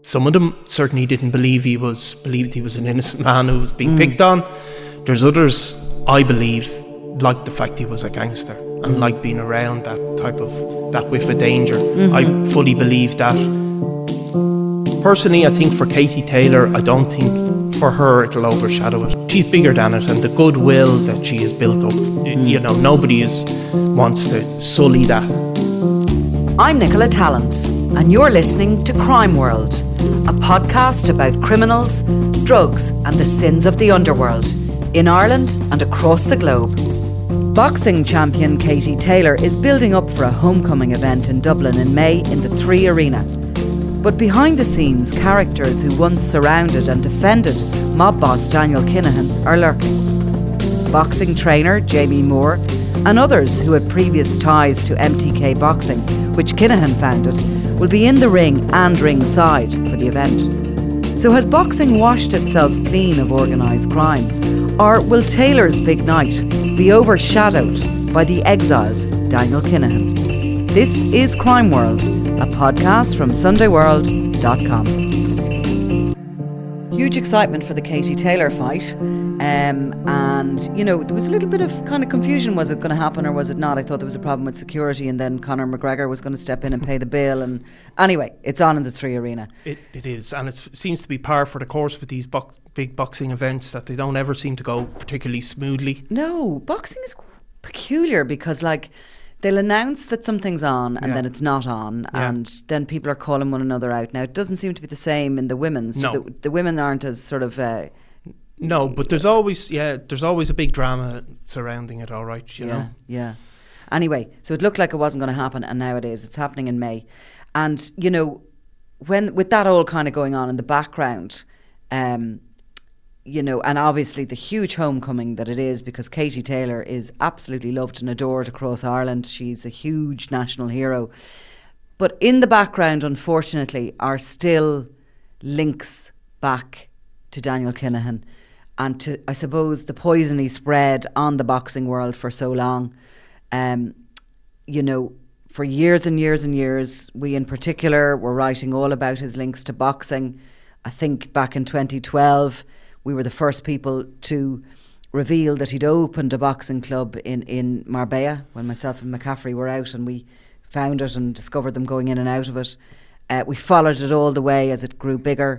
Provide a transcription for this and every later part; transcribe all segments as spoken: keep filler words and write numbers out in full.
some of them certainly didn't believe he was believed he was an innocent man who was being mm. picked on. There's others, I believe, like the fact he was a gangster and like being around that type of that whiff of danger. Mm-hmm. I fully believe that. Personally, I think for Katie Taylor, I don't think for her it'll overshadow it. She's bigger than it, and the goodwill that she has built up, mm. you know, nobody is wants to sully that. I'm Nicola Tallant, and you're listening to Crime World, a podcast about criminals, drugs and the sins of the underworld in Ireland and across the globe. Boxing champion Katie Taylor is building up for a homecoming event in Dublin in May in the Three Arena. But behind the scenes, characters who once surrounded and defended mob boss Daniel Kinahan are lurking. Boxing trainer Jamie Moore and others who had previous ties to M T K Boxing, which Kinahan founded, will be in the ring and ringside for the event. So has boxing washed itself clean of organised crime? Or will Taylor's big night be overshadowed by the exiled Daniel Kinahan? This is Crime World, a podcast from Sunday World dot com. Huge excitement for the Katie Taylor fight. Um, and, you know, there was a little bit of kind of confusion. Was it going to happen or was it not? I thought there was a problem with security and then Conor McGregor was going to step in and pay the bill. And anyway, it's on in the Three Arena. It, it is. And it seems to be par for the course with these bo- big boxing events that they don't ever seem to go particularly smoothly. No, boxing is peculiar because, like, they'll announce that something's on and yeah. then it's not on yeah. and then people are calling one another out. Now, it doesn't seem to be the same in the women's. No. The, the women aren't as sort of... Uh, no, but there's always, yeah, there's always a big drama surrounding it, all right, you yeah, know. Yeah. Anyway, so it looked like it wasn't going to happen and now it is. It's happening in May. And, you know, when with that all kind of going on in the background... Um, you know, and obviously the huge homecoming that it is because Katie Taylor is absolutely loved and adored across Ireland. She's a huge national hero. But in the background, unfortunately, are still links back to Daniel Kinahan and to, I suppose, the poison he spread on the boxing world for so long. Um, you know, for years and years and years, we in particular were writing all about his links to boxing. I think back in twenty twelve... we were the first people to reveal that he'd opened a boxing club in, in Marbella when myself and McCaffrey were out and we found it and discovered them going in and out of it. Uh, we followed it all the way as it grew bigger.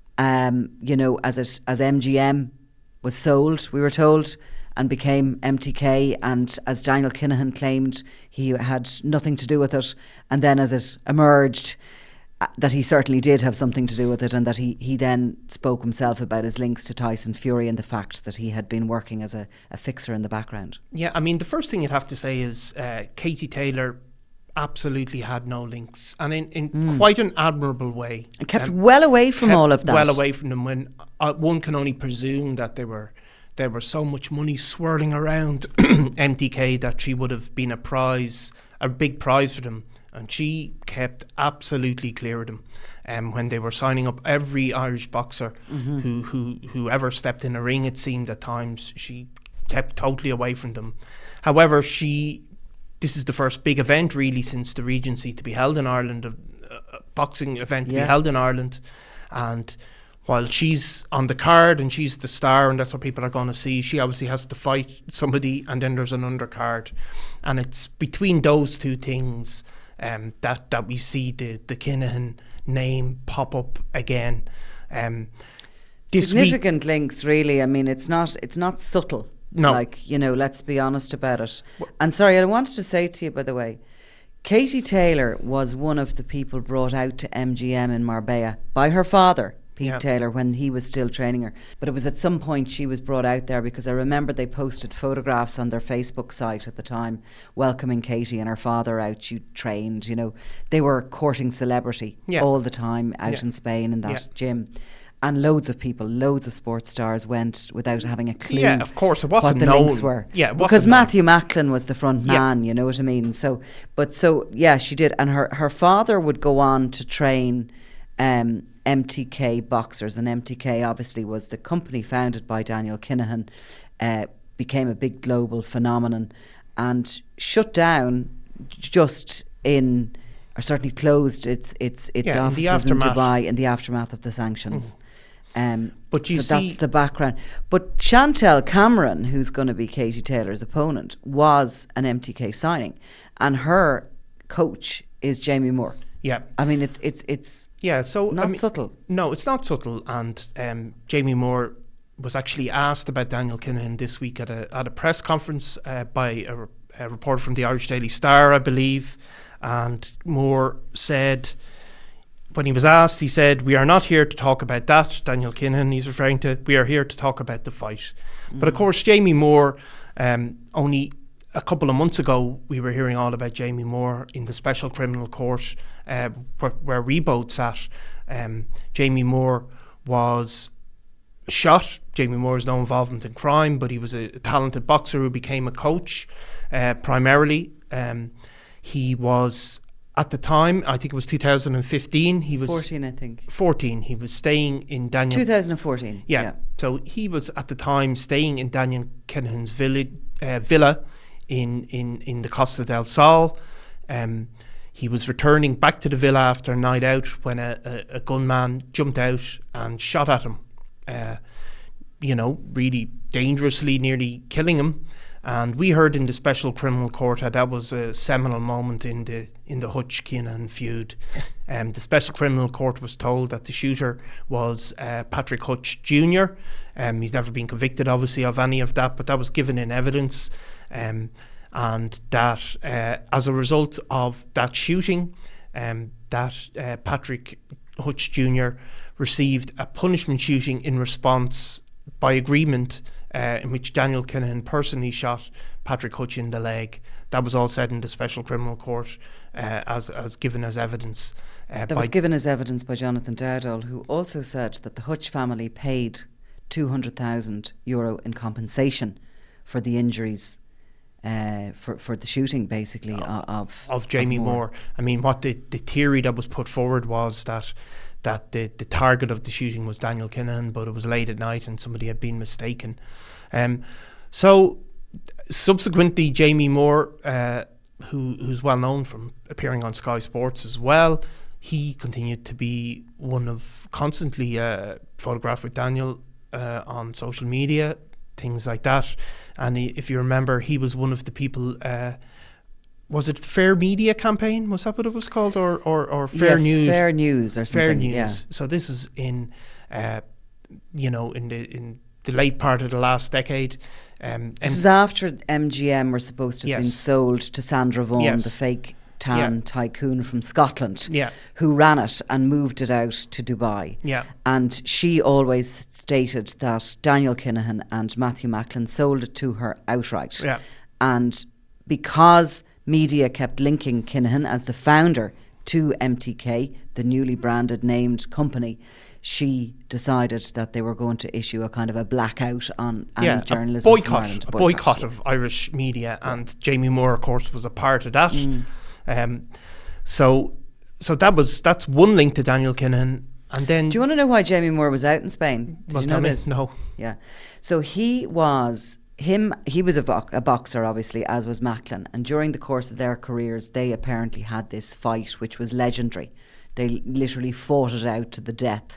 Um, you know, as it as M G M was sold, we were told, and became M T K. And as Daniel Kinahan claimed, he had nothing to do with it. And then as it emerged, that he certainly did have something to do with it and that he, he then spoke himself about his links to Tyson Fury and the fact that he had been working as a, a fixer in the background. Yeah, I mean, the first thing you'd have to say is uh, Katie Taylor absolutely had no links and in, in mm. quite an admirable way. And kept um, well away from all of that. Well away from them when uh, one can only presume that they were there was so much money swirling around M T K that she would have been a prize, a big prize for them. And she kept absolutely clear of them. Um, when they were signing up every Irish boxer mm-hmm. who, who who ever stepped in a ring, it seemed at times, she kept totally away from them. However, she this is the first big event really since the Regency to be held in Ireland, a, a boxing event to yeah. be held in Ireland. And while she's on the card and she's the star and that's what people are going to see, she obviously has to fight somebody and then there's an undercard. And it's between those two things Um, that, that we see the, the Kinahan name pop up again. Um, Significant links, really. I mean, it's not it's not subtle. No. Like, you know, let's be honest about it. Well, and sorry, I wanted to say to you, by the way, Katie Taylor was one of the people brought out to M G M in Marbella by her father, Pete yeah. Taylor, when he was still training her. But it was at some point she was brought out there because I remember they posted photographs on their Facebook site at the time welcoming Katie and her father out. She trained, you know. They were courting celebrity yeah. all the time out yeah. in Spain in that yeah. gym. And loads of people, loads of sports stars went without having a clue. Yeah, of course, it wasn't what the known. links were. Yeah, it because wasn't Matthew known. Macklin was the front man, yeah. you know what I mean? So, but so, yeah, she did. And her, her father would go on to train um, M T K boxers, and M T K obviously was the company founded by Daniel Kinahan, uh, became a big global phenomenon and shut down just in or certainly closed its its its Yeah, in the offices in, aftermath. Dubai in the aftermath of the sanctions. Um, But you so see- that's the background. But Chantel Cameron, who's going to be Katie Taylor's opponent, was an M T K signing, and her coach is Jamie Moore. Yeah. I mean, it's it's it's Yeah, so not I mean, subtle. No, it's not subtle. And um, Jamie Moore was actually asked about Daniel Kinahan this week at a at a press conference uh, by a, re- a reporter from the Irish Daily Star, I believe. And Moore said, when he was asked, he said, "We are not here to talk about that." Daniel Kinahan, he's referring to. We are here to talk about the fight. Mm. But of course, Jamie Moore, um, only a couple of months ago, we were hearing all about Jamie Moore in the Special Criminal Court, uh, where, where we both sat. Um, Jamie Moore was shot. Jamie Moore has no involvement in crime, but he was a talented boxer who became a coach, uh, primarily. Um, he was, at the time, I think it was two thousand fifteen. He was fourteen, I think. fourteen. He was staying in Daniel. two thousand fourteen. Yeah. yeah. So he was at the time staying in Daniel Kinahan's villa, uh, villa in, in, in the Costa del Sol. Um, he was returning back to the villa after a night out when a, a, a gunman jumped out and shot at him. Uh, you know, really dangerously, nearly killing him. And we heard in the Special Criminal Court how that was a seminal moment in the in the Hutch Kinahan feud. Um, the Special Criminal Court was told that the shooter was uh, Patrick Hutch Junior Um, he's never been convicted, obviously, of any of that, but that was given in evidence. Um, and that uh, as a result of that shooting, um, that uh, Patrick Hutch Junior received a punishment shooting in response by agreement, uh, in which Daniel Kinahan personally shot Patrick Hutch in the leg. That was all said in the Special Criminal Court uh, as as given as evidence. Uh, That was given as evidence by Jonathan Dowdall, who also said that the Hutch family paid two hundred thousand euro in compensation for the injuries, uh, for, for the shooting, basically, uh, of, of Jamie of Moore. Moore. I mean, what the, the theory that was put forward was that that the, the target of the shooting was Daniel Kinahan, but it was late at night and somebody had been mistaken. Um, so subsequently, Jamie Moore, uh, who who's well known from appearing on Sky Sports as well, he continued to be one of constantly uh, photographed with Daniel uh, on social media, things like that. And he, if you remember, he was one of the people. Uh, was it Fair Media Campaign? Was that what it was called, or or, or Fair yeah, News? Fair News or something. Fair News. Yeah. So this is in, uh, you know, in the in the late part of the last decade. Um, This and was after M G M were supposed to have been Yes. sold to Sandra Vaughan, Yes. the fake tan Yeah. tycoon from Scotland, Yeah. who ran it and moved it out to Dubai. Yeah. And she always stated that Daniel Kinahan and Matthew Macklin sold it to her outright. Yeah. And because media kept linking Kinahan as the founder to M T K, the newly branded named company, she decided that they were going to issue a kind of a blackout on any yeah, journalism a from boycott, Ireland. a boycott of Irish media, and Jamie Moore, of course, was a part of that. Mm. Um, so, so that was that's one link to Daniel Kinahan, and then Do you want to know why Jamie Moore was out in Spain? Did well, you know tell me. this? No. Yeah. So he was him. He was a, vo- a boxer, obviously, as was Macklin. And during the course of their careers, they apparently had this fight, which was legendary. They literally fought it out to the death.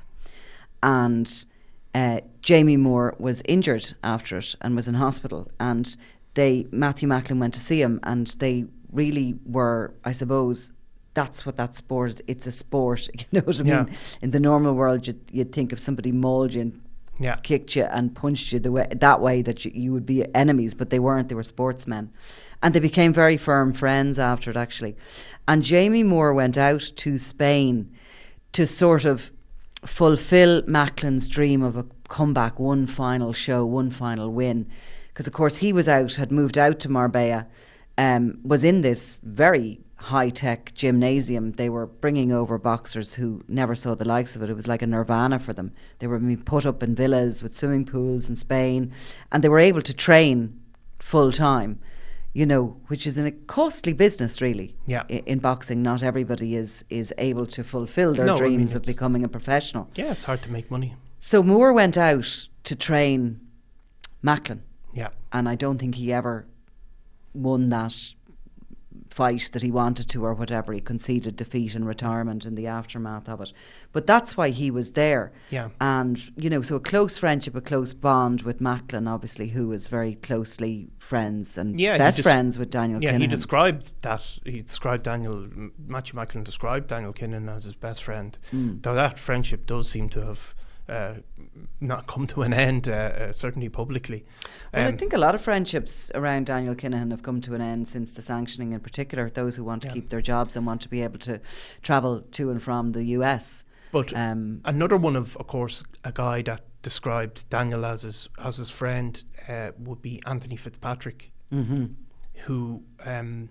And uh, Jamie Moore was injured after it and was in hospital. And they Matthew Macklin went to see him, and they really were, I suppose. That's what that sport is. It's a sport. You know what I Yeah. mean? In the normal world, you'd, you'd think if somebody mauled you and Yeah. kicked you and punched you the way, that way that you, you would be enemies, but they weren't. They were sportsmen. And they became very firm friends after it, actually. And Jamie Moore went out to Spain to sort of fulfill Macklin's dream of a comeback, one final show, one final win. Because, of course, he was out, had moved out to Marbella, um, was in this very high-tech gymnasium. They were bringing over boxers who never saw the likes of it. It was like a nirvana for them. They were being put up in villas with swimming pools in Spain, and they were able to train full-time, you know, which is a costly business, really. Yeah. I- in boxing, not everybody is, is able to fulfill their No, I mean, dreams of it's- becoming a professional. Yeah, it's hard to make money. So Moore went out to train Macklin, Yeah. and I don't think he ever won that fight that he wanted to or whatever. He conceded defeat and retirement in the aftermath of it. But that's why he was there. Yeah. And, you know, so a close friendship, a close bond with Macklin, obviously, who was very closely friends and Yeah, he best just- friends with Daniel Yeah, Kinahan. he described that. He described Daniel, Matthew Macklin described Daniel Kinahan as his best friend. Mm. Though that friendship does seem to have uh, not come to an end, uh, uh, certainly publicly. Well, Um, I think a lot of friendships around Daniel Kinahan have come to an end since the sanctioning, in particular, those who want to Yeah. keep their jobs and want to be able to travel to and from the U S. But Um, another one of, of course, a guy that described Daniel as his as his friend uh, would be Anthony Fitzpatrick, mhm. who um,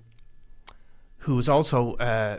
who was also uh,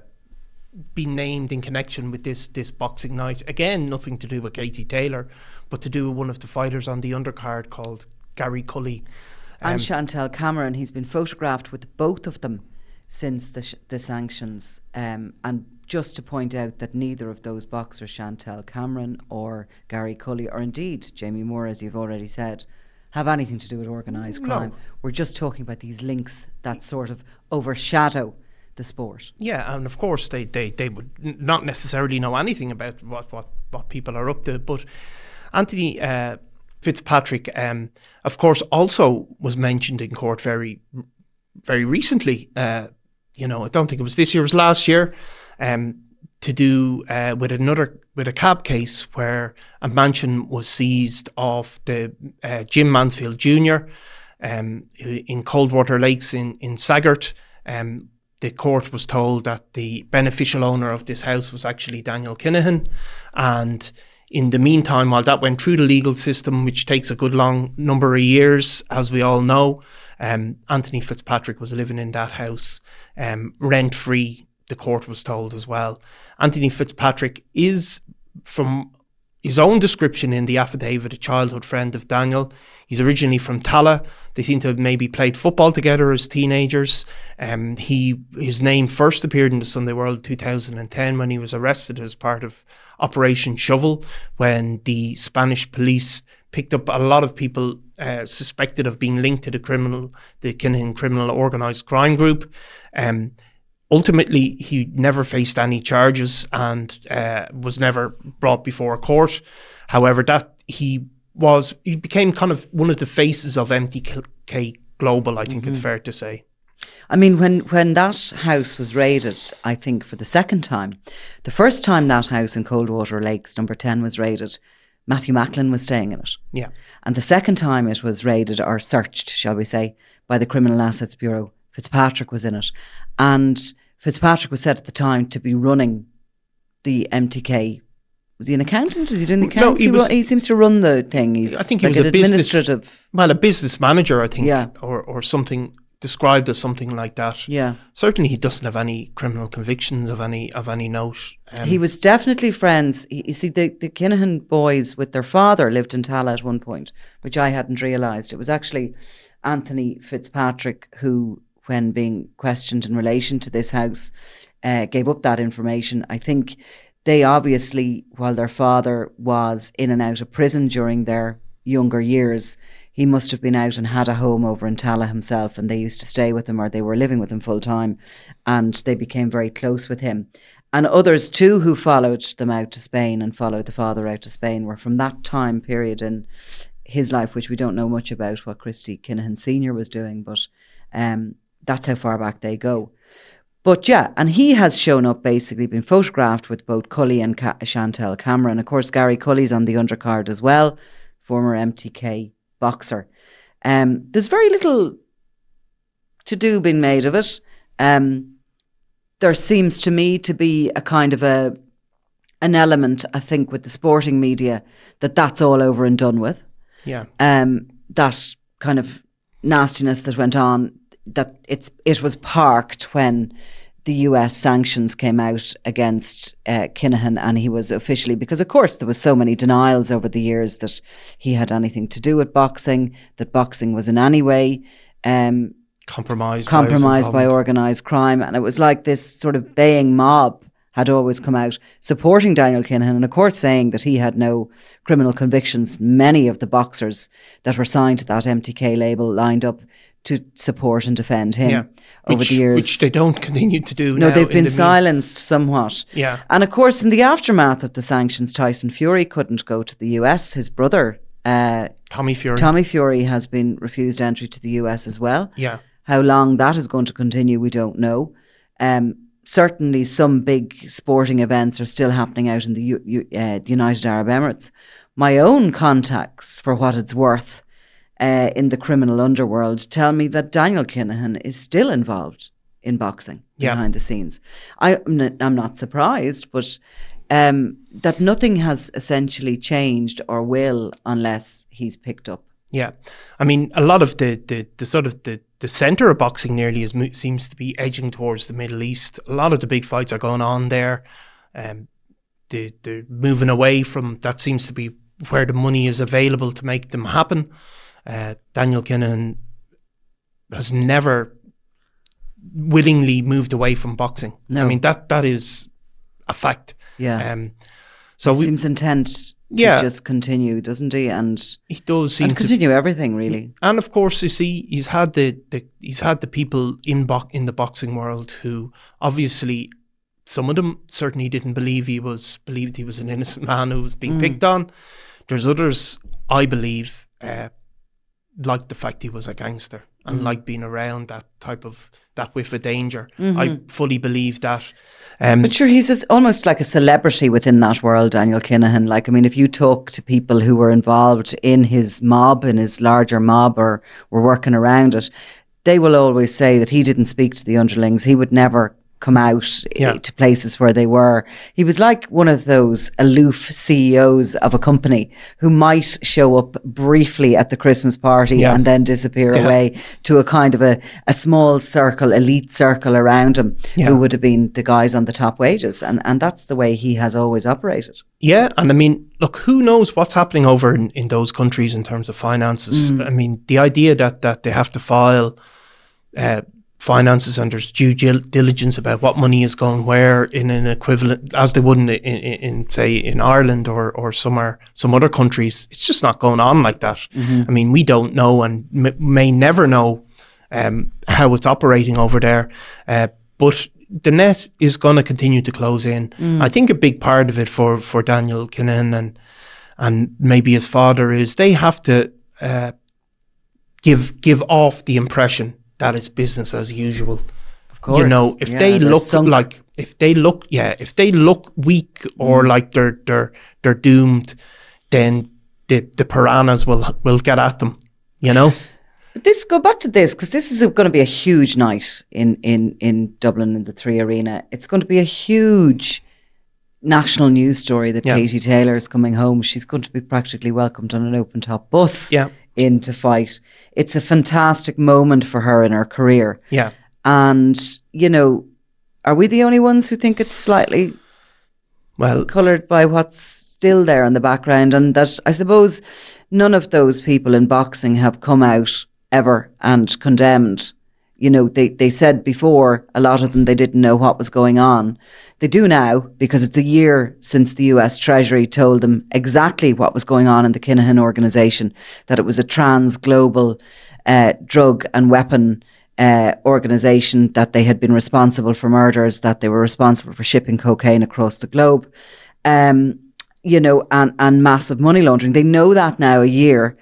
been named in connection with this this boxing night. Again, nothing to do with Katie Taylor, but to do with one of the fighters on the undercard called Gary Cully. And Chantel Cameron, he's been photographed with both of them since the, sh- the sanctions. Um, and just to point out that neither of those boxers, Chantel Cameron or Gary Cully, or indeed Jamie Moore, as you've already said, have anything to do with organised No. crime. We're just talking about these links that sort of overshadow the sport. Yeah, and of course they, they, they would n- not necessarily know anything about what, what, what people are up to. But Anthony uh, Fitzpatrick, um, of course, also was mentioned in court very, very recently. Uh, you know, I don't think it was this year; it was last year. Um, to do uh, with another with a cab case where a mansion was seized of the uh, Jim Mansfield Junior um, in Coldwater Lakes in in Saggart. Um, the court was told that the beneficial owner of this house was actually Daniel Kinahan, and in the meantime, while that went through the legal system, which takes a good long number of years, as we all know, um, Anthony Fitzpatrick was living in that house um, rent-free, the court was told as well. Anthony Fitzpatrick is, from his own description in the affidavit, a childhood friend of Daniel. He's originally from Tala. They seem to have maybe played football together as teenagers. Um, he his name first appeared in the Sunday World in two thousand ten when he was arrested as part of Operation Shovel, when the Spanish police picked up a lot of people uh, suspected of being linked to the criminal, the Kinahan criminal organised crime group. Um, Ultimately, he never faced any charges and uh, was never brought before a court. However, that he was he became kind of one of the faces of M T K Global, I think mm-hmm. it's fair to say. I mean, when, when that house was raided, I think for the second time, the first time that house in Coldwater Lakes, number ten, was raided, Matthew Macklin was staying in it. Yeah. And the second time it was raided or searched, shall we say, by the Criminal Assets Bureau, Fitzpatrick was in it. And Fitzpatrick was said at the time to be running the M T K. Was he an accountant? Is he doing the accounts? No, he, was, he, he seems to run the thing. He's I think like he was an a business, administrative. well, a business manager, I think, yeah. or or something described as something like that. Yeah. Certainly, he doesn't have any criminal convictions of any of any note. Um, he was definitely friends. You see, the the Kinahan boys with their father lived in Tala at one point, which I hadn't realised. It was actually Anthony Fitzpatrick who, when being questioned in relation to this house, uh, gave up that information. I think they obviously, while their father was in and out of prison during their younger years, he must have been out and had a home over in Tala himself, and they used to stay with him, or they were living with him full time, and they became very close with him. And others too who followed them out to Spain and followed the father out to Spain were from that time period in his life, which we don't know much about what Christy Kinahan Senior was doing, but um, that's how far back they go. But yeah, and he has shown up, basically been photographed with both Cully and Ca- Chantel Cameron. Of course, Gary Cully's on the undercard as well, former M T K boxer. Um, there's very little to do being made of it. Um, there seems to me to be a kind of a an element, I think, with the sporting media that that's all over and done with. Yeah. Um, that kind of nastiness that went on, that it's it was parked when the U S sanctions came out against uh, Kinahan, and he was officially, because of course there was so many denials over the years that he had anything to do with boxing, that boxing was in any way um, compromised, compromised by, by organised crime, and it was like this sort of baying mob had always come out supporting Daniel Kinahan, and of course saying that he had no criminal convictions. Many of the boxers that were signed to that M T K label lined up to support and defend him Yeah. over which, the years. which they don't continue to do No, now they've in been the silenced somewhat. Yeah. And of course, in the aftermath of the sanctions, Tyson Fury couldn't go to the U S. His brother, uh, Tommy Fury. Tommy Fury, has been refused entry to the U S as well. Yeah. How long that is going to continue, we don't know. Um, certainly, some big sporting events are still happening out in the, U- U- uh, the United Arab Emirates. My own contacts, for what it's worth, uh, in the criminal underworld, tell me that Daniel Kinahan is still involved in boxing Yeah. behind the scenes. I, I'm not, I'm not surprised, but um, that nothing has essentially changed or will unless he's picked up. Yeah, I mean, a lot of the, the, the sort of the, the centre of boxing nearly is, mo- seems to be edging towards the Middle East. A lot of the big fights are going on there. Um, they, they're moving away from, that seems to be where the money is available to make them happen. Uh, Daniel Kinahan has never willingly moved away from boxing. No. I mean, that that is a fact. Yeah. Um, so he we, seems intent Yeah. to just continue, doesn't he? And, he does seem and to continue everything, really. And of course, you see, he's had the, the he's had the people in bo- in the boxing world who obviously, some of them certainly didn't believe he was believed he was an innocent man who was being Mm. picked on. There's others, I believe, uh, like the fact he was a gangster and Mm. like being around that type of that whiff of danger. Mhm. I fully believe that. Um, But sure, he's as, almost like a celebrity within that world, Daniel Kinahan. Like, I mean, if you talk to people who were involved in his mob, in his larger mob, or were working around it, they will always say that he didn't speak to the underlings. He would never come out Yeah. eh, to places where they were. He was like one of those aloof C E Os of a company who might show up briefly at the Christmas party Yeah. and then disappear Yeah. away to a kind of a, a small circle, elite circle around him, Yeah. who would have been the guys on the top wages. And, and that's the way he has always operated. Yeah, and I mean, look, who knows what's happening over in, in those countries in terms of finances? Mm. I mean, the idea that, that they have to file uh, finances and there's due gil- diligence about what money is going where in an equivalent, as they would in, in, in say, in Ireland or, or somewhere, some other countries, it's just not going on like that. Mm-hmm. I mean, we don't know and m- may never know um, how it's operating over there. Uh, but the net is going to continue to close in. Mm. I think a big part of it for, for Daniel Kinahan and and maybe his father is they have to uh, give give off the impression that it's business as usual. Of course. You know, if Yeah, they they're look sunk. like if they look yeah, if they look weak or Mm. like they're they're they're doomed, then the the piranhas will will get at them. You know. But this, go back to this, because this is going to be a huge night in, in, in Dublin in the Three Arena. It's going to be a huge national news story that Yeah. Katie Taylor is coming home. She's going to be practically welcomed on an open top bus Yeah. in to fight. It's a fantastic moment for her in her career. Yeah. And, you know, are we the only ones who think it's slightly Well, coloured by what's still there in the background? And that, I suppose, none of those people in boxing have come out ever and condemned. You know, they, they said before, a lot of them, they didn't know what was going on. They do now, because it's a year since the U S Treasury told them exactly what was going on in the Kinahan organisation, that it was a trans-global uh, drug and weapon uh, organisation, that they had been responsible for murders, that they were responsible for shipping cocaine across the globe, um, you know, and, and massive money laundering. They know that now a year,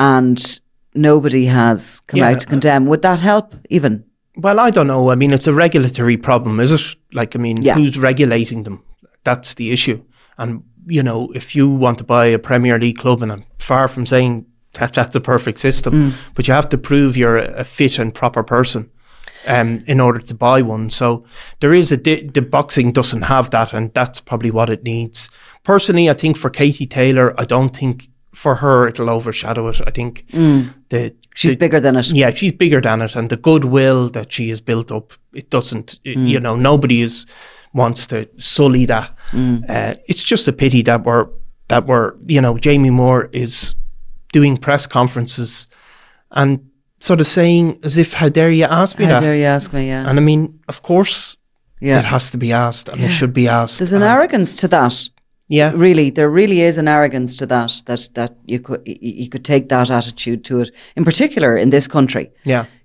and nobody has come Yeah. out to condemn. Would that help even? well, I don't know. I mean, it's a regulatory problem, is it? Like, I mean, Yeah. who's regulating them? That's the issue. And, you know, if you want to buy a Premier League club, and I'm far from saying that that's a perfect system, Mm. but you have to prove you're a, a fit and proper person um, in order to buy one. So there is a, di- the boxing doesn't have that, and that's probably what it needs. Personally, I think for Katie Taylor, I don't think for her it'll overshadow it. I think the She's the- bigger than it. yeah, she's bigger than it, and the goodwill that she has built up, it doesn't. It, You know, nobody is wants to sully that. Uh, it's just a pity that we're that we're you know Jamie Moore is doing press conferences and sort of saying as if, "How dare you ask me How that?" dare you ask me? Yeah, And I mean, of course, yeah. it has to be asked, and Yeah. it should be asked. There's an and- arrogance to that. Yeah, Really, there really is an arrogance to that. That that you could y- you could take that attitude to it. In particular, in this country, yeah,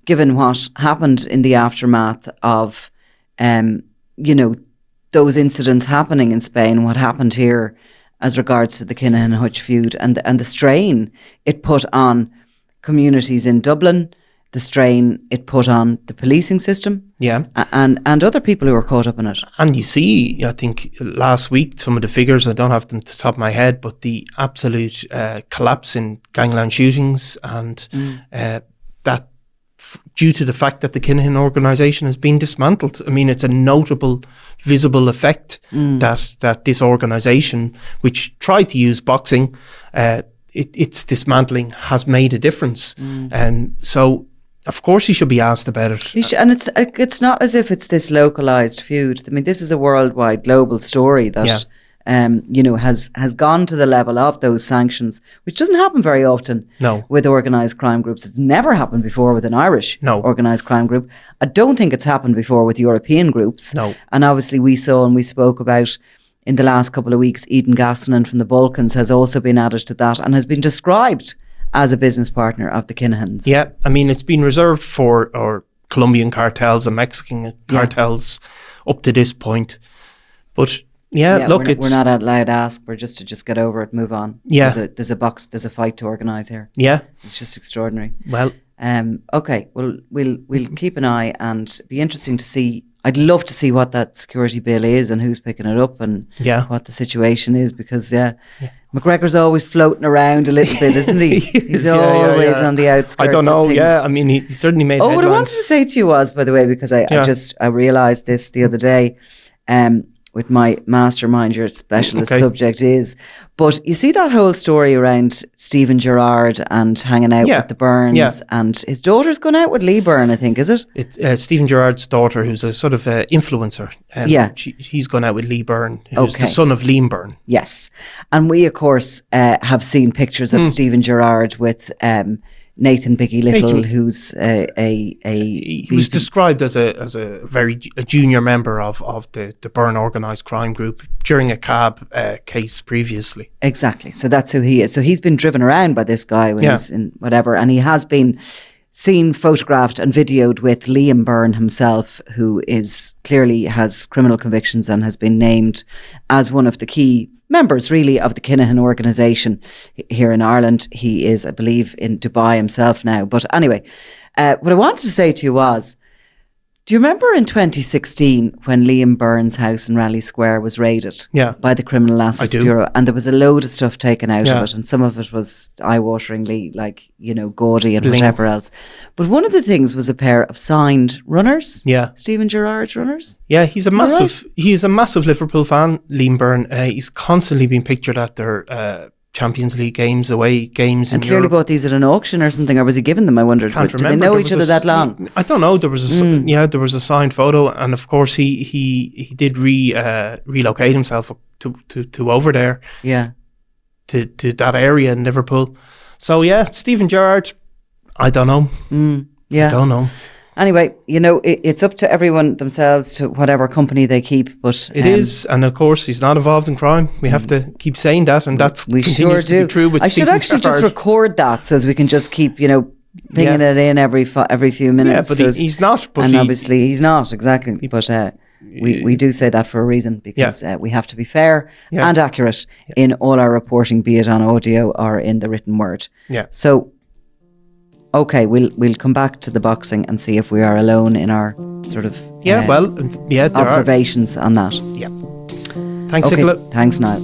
given what happened in the aftermath of, um, you know, those incidents happening in Spain, what happened here as regards to the Kinahan Hutch feud, and the, and the strain it put on communities in Dublin, the strain it put on the policing system, Yeah. and and other people who were caught up in it. And you see, I think last week, some of the figures, I don't have them to the top of my head, but the absolute uh, collapse in gangland shootings, and Mm. uh, that f- due to the fact that the Kinahan organisation has been dismantled. I mean, it's a notable, visible effect Mm. that, that this organisation, which tried to use boxing, uh, it, its dismantling has made a difference. Mm. And so, of course, he should be asked about it. You should- And it's it's not as if it's this localized feud. I mean, this is a worldwide, global story that, Yeah. um, you know, has has gone to the level of those sanctions, which doesn't happen very often No. with organised crime groups. It's never happened before with an Irish No. organised crime group. I don't think it's happened before with European groups. No. And obviously, we saw and we spoke about in the last couple of weeks, Eden Gassonen from the Balkans has also been added to that and has been described as a business partner of the Kinahans. Yeah, I mean, it's been reserved for our Colombian cartels and Mexican cartels up to this point. But yeah, Yeah, look, we're, not, it's we're not allowed to ask. We're just to just get over it, move on. Yeah. there's a, there's a box, there's a fight to organise here. yeah. It's just extraordinary. Well, Um, okay, well, we'll we'll keep an eye, and be interesting to see. I'd love to see what that security bill is and who's picking it up and yeah. what the situation is, because yeah, McGregor's always floating around a little bit, isn't he? He He's is, yeah, yeah, always yeah. on the outskirts. I don't of know. things. Yeah, I mean, he, he certainly made Oh, what I headlines. wanted to say to you was, by the way, because I, Yeah. I just I realised this the other day, um, with my mastermind, your specialist Okay. subject is, but you see that whole story around Stephen Gerrard and hanging out Yeah. with the Byrnes, Yeah. and his daughter's gone out with Lee Byrne, I think, is it? It's uh, Stephen Gerrard's daughter, who's a sort of uh, influencer. Um, Yeah. she, he's gone out with Lee Byrne, who's Okay. the son of Liam Byrne. Yes, and we of course uh, have seen pictures of Hmm. Stephen Gerrard with um, Nathan Biggie Little, Nathan- who's a a, a He, he was B P described as a as a very ju- a junior member of, of the, the Byrne organised crime group during a cab uh, case previously. Exactly. So that's who he is. So he's been driven around by this guy when Yeah. he's in whatever, and he has been seen, photographed, and videoed with Liam Byrne himself, who is clearly has criminal convictions and has been named as one of the key members, really, of the Kinahan organisation h- here in Ireland. He is, I believe, in Dubai himself now. But anyway, uh, what I wanted to say to you was, do you remember in twenty sixteen when Liam Byrne's house in Raleigh Square was raided? Yeah. By the Criminal Assets do. Bureau, and there was a load of stuff taken out Yeah. of it, and some of it was eye-wateringly, like, you know, gaudy and Bling. whatever else. But one of the things was a pair of signed runners, Yeah. Stephen Gerrard's runners. Yeah, he's a Am I massive he's a massive Liverpool fan, Liam Byrne. Uh, he's constantly been pictured at their uh, Champions League games, away games And in clearly Europe. bought these at an auction or something, or was he giving them? I wondered. Can't Did they remember. know There each was other a s- that long? I don't know. There was a s- Mm. yeah, there was a signed photo, and of course he he he did re uh, relocate himself to, to to over there Yeah. to to that area in Liverpool. So yeah, Stephen Gerrard. I don't know. Mm. Yeah. Don't know. Anyway, you know, it, it's up to everyone themselves to whatever company they keep. But It um, is, and of course he's not involved in crime. We have to keep saying that, and that's We sure continues to do. be true with I Stephen should actually just Gerrard. record that so as we can just keep, you know, pinging Yeah. it in every fi- every few Yeah, minutes. but so he, as- he's not. But and he, obviously he's not, exactly. But uh, we, we do say that for a reason, because uh, we have to be fair Yeah. and accurate in all our reporting, be it on audio or in the written word. yeah, So, okay, we'll we'll come back to the boxing and see if we are alone in our sort of yeah. uh, well, yeah, there are. observations on that. Yeah. Thanks, Okay, Nicola. thanks, Niall.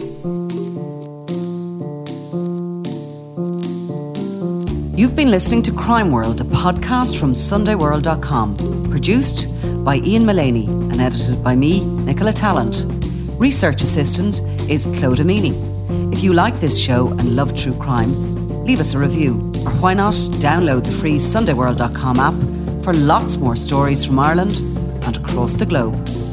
You've been listening to Crime World, a podcast from sunday world dot com, produced by Ian Mullaney and edited by me, Nicola Tallant. Research assistant is Claude Amini. If you like this show and love true crime, leave us a review, or why not download the free sunday world dot com app for lots more stories from Ireland and across the globe.